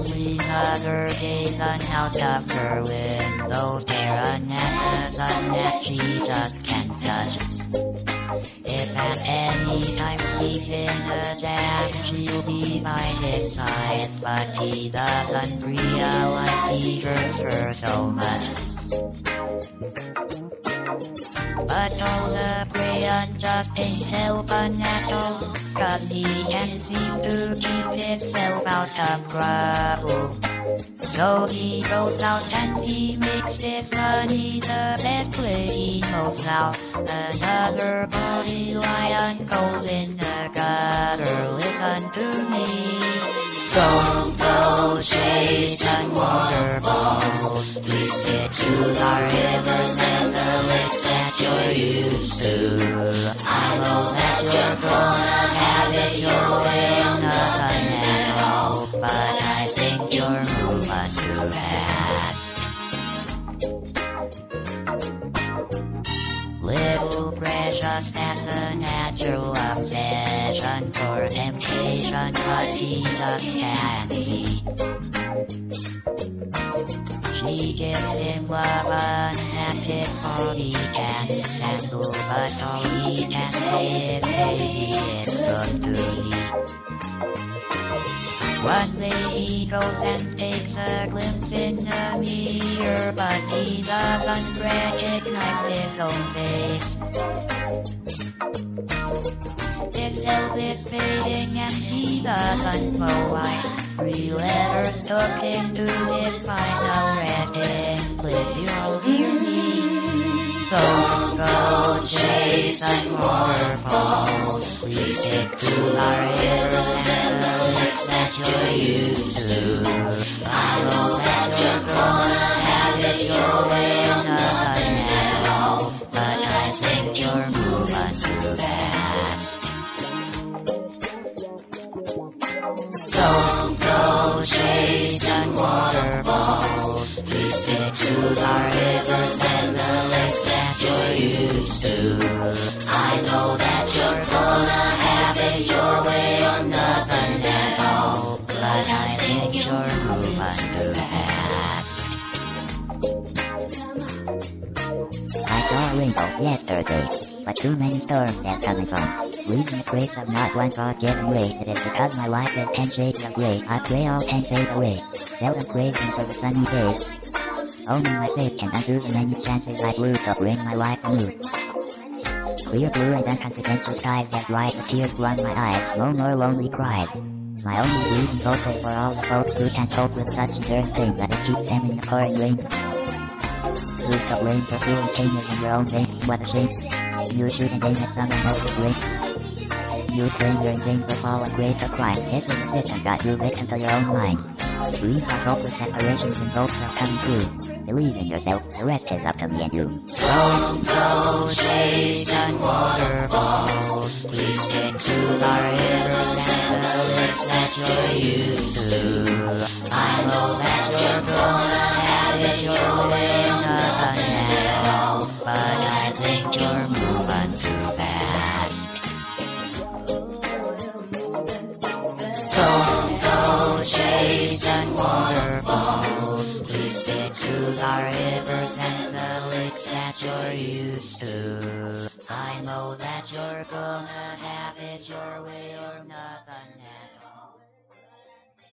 only another day, sun out of her window, staring at the sun that she just can't touch. If at any time she's in a jam, she'll be by his side, but he doesn't realize he hurts her so much. But all the crayon just ain't helping at all, 'cause he can't seem to keep himself out of trouble. So he goes out and he makes his money the best way he knows how. Another body lion cold in the gutter, listen to me. Don't go chasing waterfalls, please stick to the rivers and the lakes that you're used to. I know that you're gonna have it your way or nothing at all, but I think you're moving too fast. Little precious has a natural obsession for temptation, but he just can't be. She gives him love and his body can handle, but all he can say is, baby, it's good to eat. One day he goes and takes a glimpse in the mirror, but he doesn't recognize his own face. His health is fading and he doesn't know why. 3 letters took him to his final resting place. You all hear me? Don't go chasing waterfalls, please stick to the rivers and the lakes that you're used to. I know that you're gonna have it your way or nothing at all, but I think you're moving too fast. Don't go chasing waterfalls, please stick to the rivers and the lakes that you're used to. I know that you're gonna have it your way or nothing at all, but I think you're moving too fast. I saw a rainbow yesterday, but too many storms have coming from. Leaving a trace of not one thought getting way. It is because my life is 10 shades of gray. I pray all 10 fade away. Seldom craving for the sunny days. Only my faith can undo the many chances I blew to bring my life anew. Clear blue and unconfidential skies that dry the tears from my eyes. No more lonely cries. My only bleeding hope is for all the folks who can't cope with such enduring pain, that it keeps them in the pouring rain. Who's to blame for feeling pain is in your own vein? What a shame. You shoot and aim at someone else's brain. You claim you're in vain for fallen grace or crime. Hit with a stitch and got you victim to your own mind. Dreams of hopeless separations and hopes of coming true. Believe in yourself, the rest is up to me and you. Don't go chasing waterfalls, please stick to the rivers and the lakes that you're used to. I know that you're gonna have it your way or nothing at all, but I think you're moving too fast. Don't go chasing waterfalls, please stick to the rivers and the lakes that you're used to. I know that you're gonna have it your way or nothing at all.